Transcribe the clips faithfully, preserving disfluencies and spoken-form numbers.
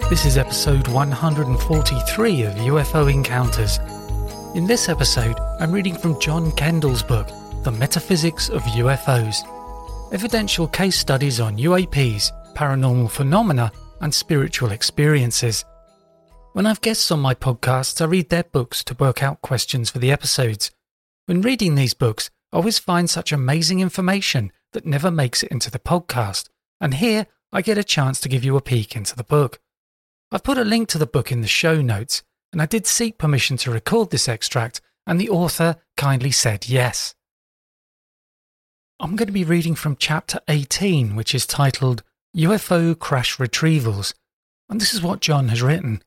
This is episode one hundred forty-three of U F O Encounters. In this episode, I'm reading from John Kendall's book, The Metaphysics of U F Os, evidential case studies on U A Ps, paranormal phenomena, and spiritual experiences. When I've guests on my podcasts, I read their books to work out questions for the episodes. When reading these books, I always find such amazing information that never makes it into the podcast, and here I get a chance to give you a peek into the book. I've put a link to the book in the show notes, and I did seek permission to record this extract, and the author kindly said yes. I'm going to be reading from chapter eighteen, which is titled U F O Crash Retrievals, and this is what John has written.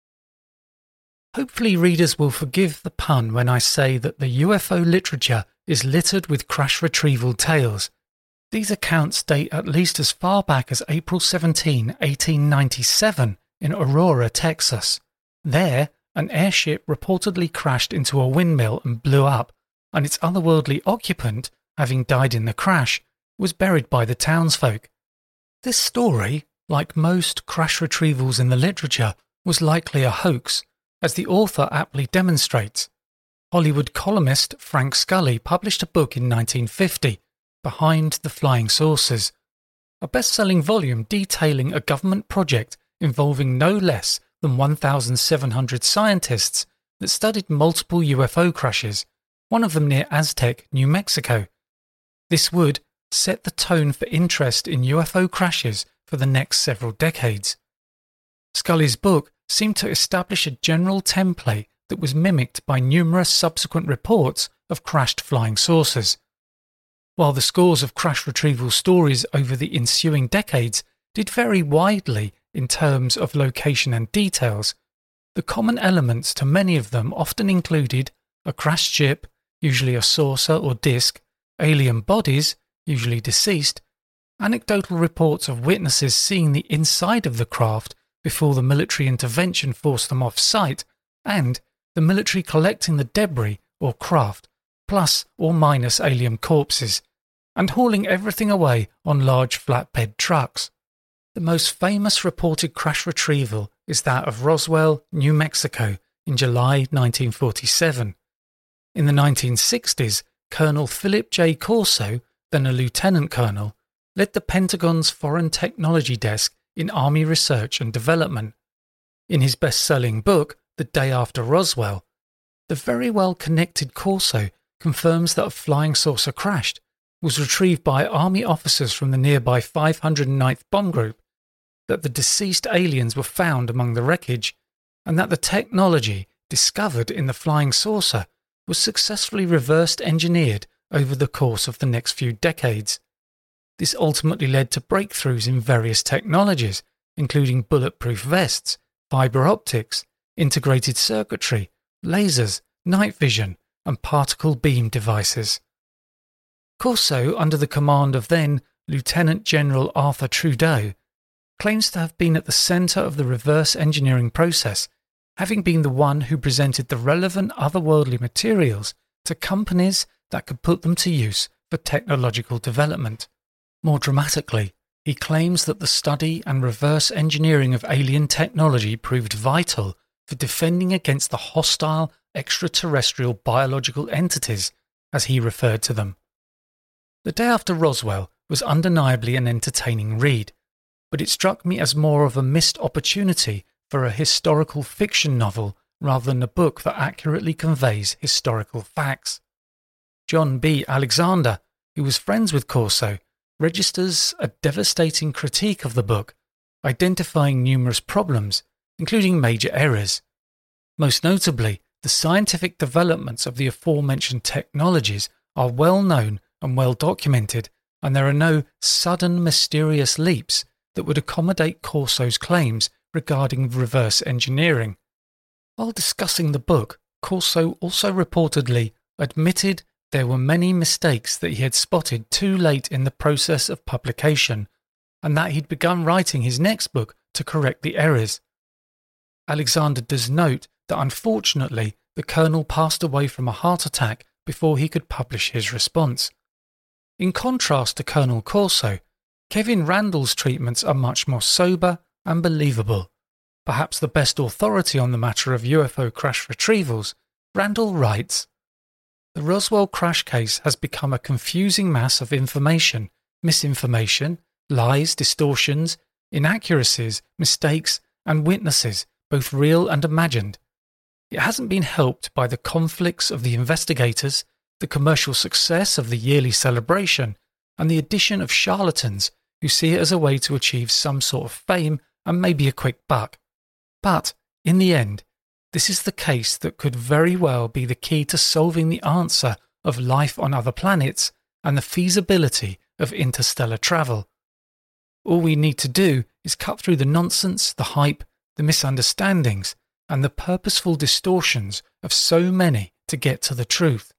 Hopefully readers will forgive the pun when I say that the U F O literature is littered with crash retrieval tales. These accounts date at least as far back as April seventeenth, eighteen ninety-seven in Aurora, Texas. There, an airship reportedly crashed into a windmill and blew up, and its otherworldly occupant, having died in the crash, was buried by the townsfolk. This story, like most crash retrievals in the literature, was likely a hoax, as the author aptly demonstrates. Hollywood columnist Frank Scully published a book in nineteen fifty, Behind the Flying Saucers, a best-selling volume detailing a government project involving no less than one thousand seven hundred scientists that studied multiple U F O crashes, one of them near Aztec, New Mexico. This would set the tone for interest in U F O crashes for the next several decades. Scully's book seemed to establish a general template that was mimicked by numerous subsequent reports of crashed flying saucers. While the scores of crash retrieval stories over the ensuing decades did vary widely in terms of location and details, the common elements to many of them often included a crashed ship, usually a saucer or disk, alien bodies, usually deceased, anecdotal reports of witnesses seeing the inside of the craft before the military intervention forced them off site, and the military collecting the debris or craft, plus or minus alien corpses, and hauling everything away on large flatbed trucks. The most famous reported crash retrieval is that of Roswell, New Mexico, in July nineteen forty-seven. In the nineteen sixties, Colonel Philip J. Corso, then a lieutenant colonel, led the Pentagon's Foreign Technology Desk in Army Research and Development. In his best-selling book, The Day After Roswell, the very well-connected Corso confirms that a flying saucer crashed, was retrieved by Army officers from the nearby five hundred ninth Bomb Group, that the deceased aliens were found among the wreckage, and that the technology discovered in the flying saucer was successfully reversed engineered over the course of the next few decades. This ultimately led to breakthroughs in various technologies, including bulletproof vests, fiber optics, integrated circuitry, lasers, night vision, and particle beam devices. Corso, under the command of then Lieutenant General Arthur Trudeau, claims to have been at the centre of the reverse engineering process, having been the one who presented the relevant otherworldly materials to companies that could put them to use for technological development. More dramatically, he claims that the study and reverse engineering of alien technology proved vital for defending against the hostile extraterrestrial biological entities, as he referred to them. The Day After Roswell was undeniably an entertaining read, but it struck me as more of a missed opportunity for a historical fiction novel rather than a book that accurately conveys historical facts. John B. Alexander, who was friends with Corso, registers a devastating critique of the book, identifying numerous problems, including major errors. Most notably, the scientific developments of the aforementioned technologies are well known and well documented, and there are no sudden mysterious leaps that would accommodate Corso's claims regarding reverse engineering. While discussing the book, Corso also reportedly admitted there were many mistakes that he had spotted too late in the process of publication, and that he'd begun writing his next book to correct the errors. Alexander does note that unfortunately the colonel passed away from a heart attack before he could publish his response. In contrast to Colonel Corso, Kevin Randall's treatments are much more sober and believable. perhaps the best authority on the matter of U F O crash retrievals, Randall writes, "The Roswell crash case has become a confusing mass of information, misinformation, lies, distortions, inaccuracies, mistakes, and witnesses, both real and imagined. It hasn't been helped by the conflicts of the investigators, the commercial success of the yearly celebration, and the addition of charlatans who see it as a way to achieve some sort of fame and maybe a quick buck. But, in the end, this is the case that could very well be the key to solving the answer of life on other planets and the feasibility of interstellar travel. All we need to do is cut through the nonsense, the hype, the misunderstandings, and the purposeful distortions of so many to get to the truth.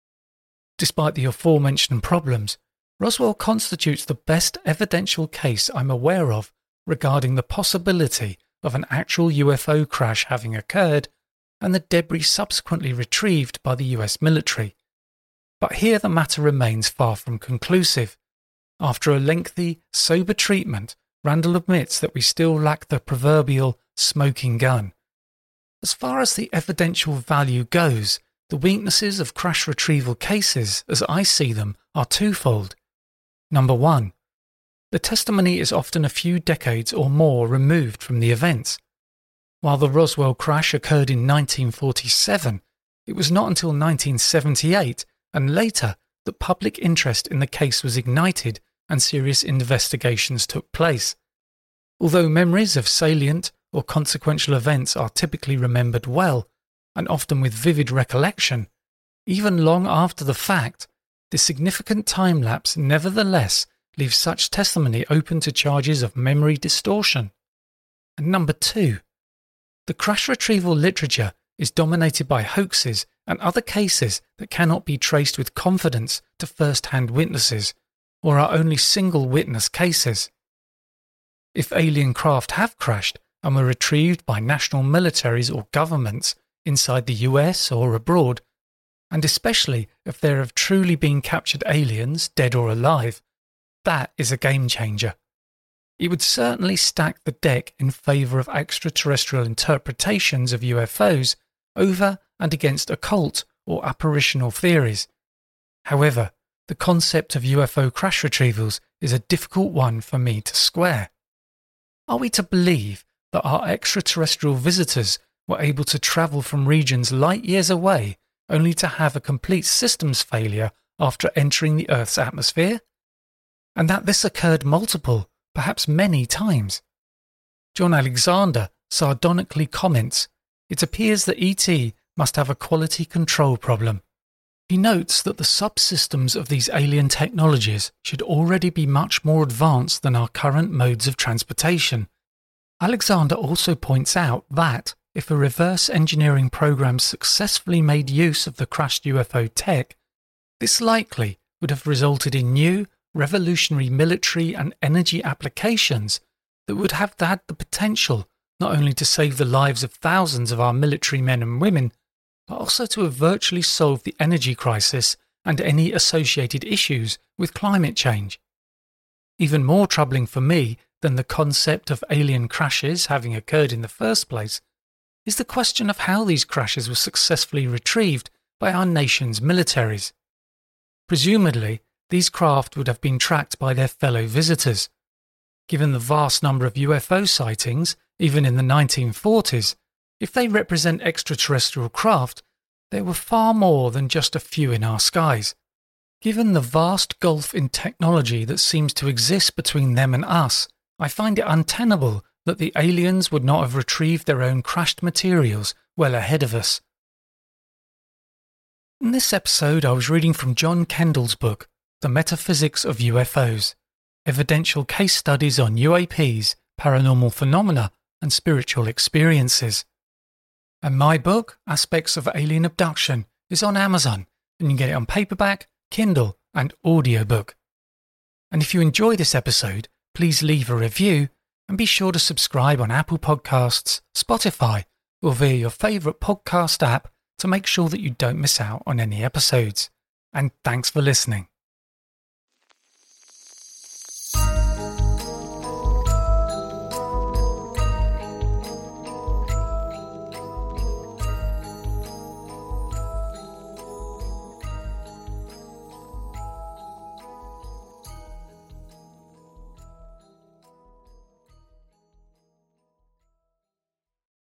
Despite the aforementioned problems, Roswell constitutes the best evidential case I'm aware of regarding the possibility of an actual U F O crash having occurred and the debris subsequently retrieved by the U S military. But here the matter remains far from conclusive. After a lengthy, sober treatment, Randall admits that we still lack the proverbial smoking gun. As far as the evidential value goes, the weaknesses of crash retrieval cases, as I see them, are twofold. Number one, the testimony is often a few decades or more removed from the events. While the Roswell crash occurred in nineteen forty-seven, it was not until nineteen seventy-eight and later that public interest in the case was ignited and serious investigations took place. Although memories of salient or consequential events are typically remembered well, and often with vivid recollection, even long after the fact, the significant time lapse nevertheless leaves such testimony open to charges of memory distortion. And number two, the crash retrieval literature is dominated by hoaxes and other cases that cannot be traced with confidence to first-hand witnesses, or are only single witness cases. If alien craft have crashed and were retrieved by national militaries or governments inside the U S or abroad, and especially if there have truly been captured aliens, dead or alive, that is a game changer. It would certainly stack the deck in favour of extraterrestrial interpretations of U F Os over and against occult or apparitional theories. However, the concept of U F O crash retrievals is a difficult one for me to square. Are we to believe that our extraterrestrial visitors were able to travel from regions light years away only to have a complete systems failure after entering the Earth's atmosphere? And that this occurred multiple, perhaps many times? John Alexander sardonically comments, "It appears that E T must have a quality control problem." He notes that the subsystems of these alien technologies should already be much more advanced than our current modes of transportation. Alexander also points out that, if a reverse engineering program successfully made use of the crashed U F O tech, this likely would have resulted in new, revolutionary military and energy applications that would have had the potential not only to save the lives of thousands of our military men and women, but also to have virtually solved the energy crisis and any associated issues with climate change. Even more troubling for me than the concept of alien crashes having occurred in the first place is the question of how these crashes were successfully retrieved by our nation's militaries. Presumably, these craft would have been tracked by their fellow visitors. Given the vast number of U F O sightings, even in the nineteen forties, if they represent extraterrestrial craft, there were far more than just a few in our skies. Given the vast gulf in technology that seems to exist between them and us, I find it untenable that the aliens would not have retrieved their own crashed materials well ahead of us. In this episode, I was reading from John Kendall's book, The Metaphysics of U F Os, Evidential Case Studies on U A Ps, Paranormal Phenomena, and Spiritual Experiences. And my book, Aspects of Alien Abduction, is on Amazon, and you can get it on paperback, Kindle, and audiobook. And if you enjoy this episode, please leave a review and be sure to subscribe on Apple Podcasts, Spotify, or via your favourite podcast app to make sure that you don't miss out on any episodes. And thanks for listening.